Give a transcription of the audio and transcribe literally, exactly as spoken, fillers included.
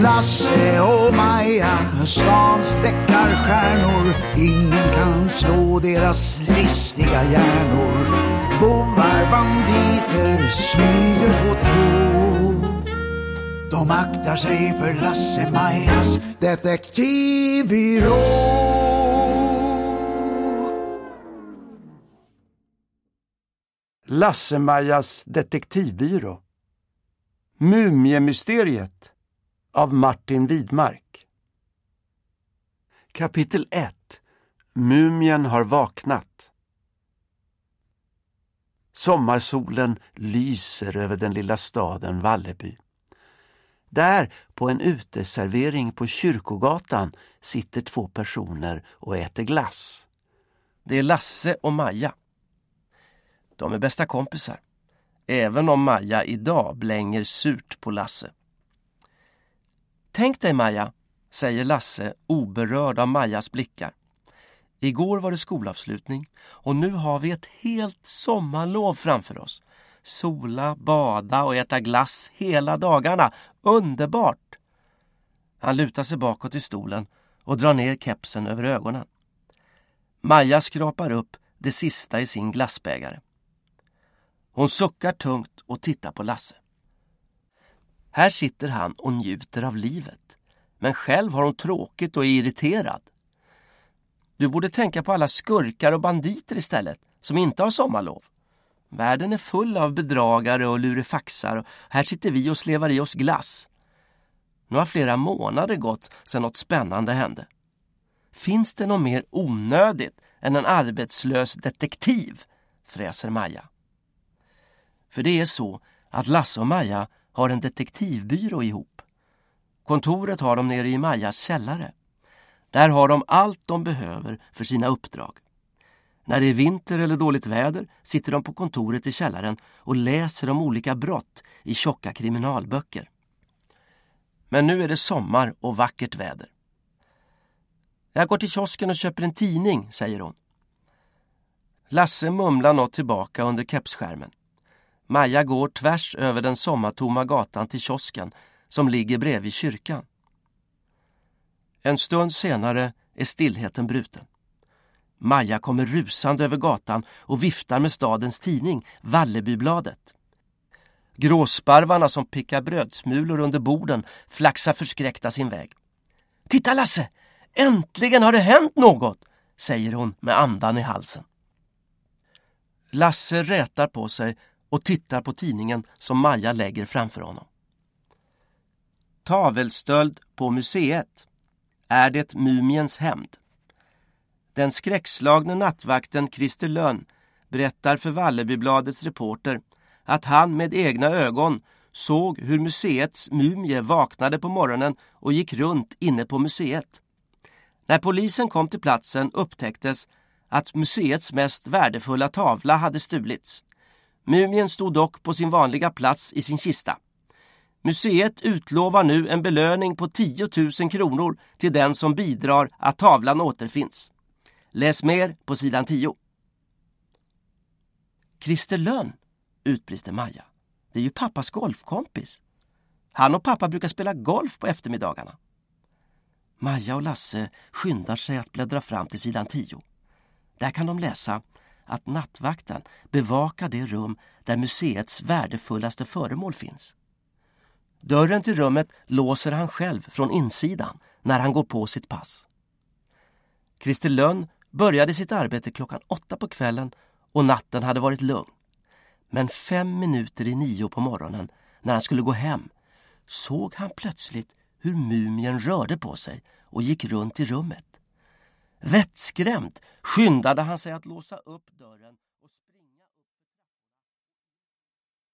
Lasse och Maja, stans deckarstjärnor. Ingen kan slå deras listiga hjärnor. Bovar, banditer, smyger på tå. De aktar sig för Lasse Majas detektivbyrå. Lasse Majas detektivbyrå. Mumiemysteriet av Martin Widmark. Kapitel ett. Mumien har vaknat. Sommarsolen lyser över den lilla staden Valleby. Där på en uteservering på Kyrkogatan sitter två personer och äter glass. Det är Lasse och Maja. De är bästa kompisar, även om Maja idag blänger surt på Lasse. Tänk dig Maja, säger Lasse oberörd av Majas blickar. Igår var det skolavslutning och nu har vi ett helt sommarlov framför oss. Sola, bada och äta glass hela dagarna. Underbart! Han lutar sig bakåt i stolen och drar ner kepsen över ögonen. Maja skrapar upp det sista i sin glassbägare. Hon suckar tungt och tittar på Lasse. Här sitter han och njuter av livet. Men själv har hon tråkigt och är irriterad. Du borde tänka på alla skurkar och banditer istället, som inte har sommarlov. Världen är full av bedragare och lurifaxar och här sitter vi och slevar i oss glass. Nu har flera månader gått sedan något spännande hände. Finns det något mer onödigt än en arbetslös detektiv? Fräser Maja. För det är så att Lasse och Maja har en detektivbyrå ihop. Kontoret har de nere i Majas källare. Där har de allt de behöver för sina uppdrag. När det är vinter eller dåligt väder sitter de på kontoret i källaren och läser om olika brott i tjocka kriminalböcker. Men nu är det sommar och vackert väder. Jag går till kiosken och köper en tidning, säger hon. Lasse mumlar något tillbaka under kepsskärmen. Maja går tvärs över den sommartomma gatan till kiosken som ligger bredvid kyrkan. En stund senare är stillheten bruten. Maja kommer rusande över gatan och viftar med stadens tidning, Vallebybladet. Gråsparvarna som pickar brödsmulor under borden flaxar förskräckta sin väg. Titta Lasse, äntligen har det hänt något, säger hon med andan i halsen. Lasse rätar på sig och tittar på tidningen som Maja lägger framför honom. Tavelstöld på museet. Är det mumiens hämnd? Den skräckslagne nattvakten Christer Lönn berättar för Vallebybladets reporter att han med egna ögon såg hur museets mumie vaknade på morgonen och gick runt inne på museet. När polisen kom till platsen upptäcktes att museets mest värdefulla tavla hade stulits. Mumien stod dock på sin vanliga plats i sin kista. Museet utlovar nu en belöning på tio tusen kronor till den som bidrar att tavlan återfinns. Läs mer på sidan tio. Christer Lönn, utbrister Maja. Det är ju pappas golfkompis. Han och pappa brukar spela golf på eftermiddagarna. Maja och Lasse skyndar sig att bläddra fram till sidan tio. Där kan de läsa att nattvakten bevakar det rum där museets värdefullaste föremål finns. Dörren till rummet låser han själv från insidan när han går på sitt pass. Christer Lönn började sitt arbete klockan åtta på kvällen och natten hade varit lugn. Men fem minuter i nio på morgonen, när han skulle gå hem, såg han plötsligt hur mumien rörde på sig och gick runt i rummet. Vettskrämd skyndade han sig att låsa upp dörren och springa.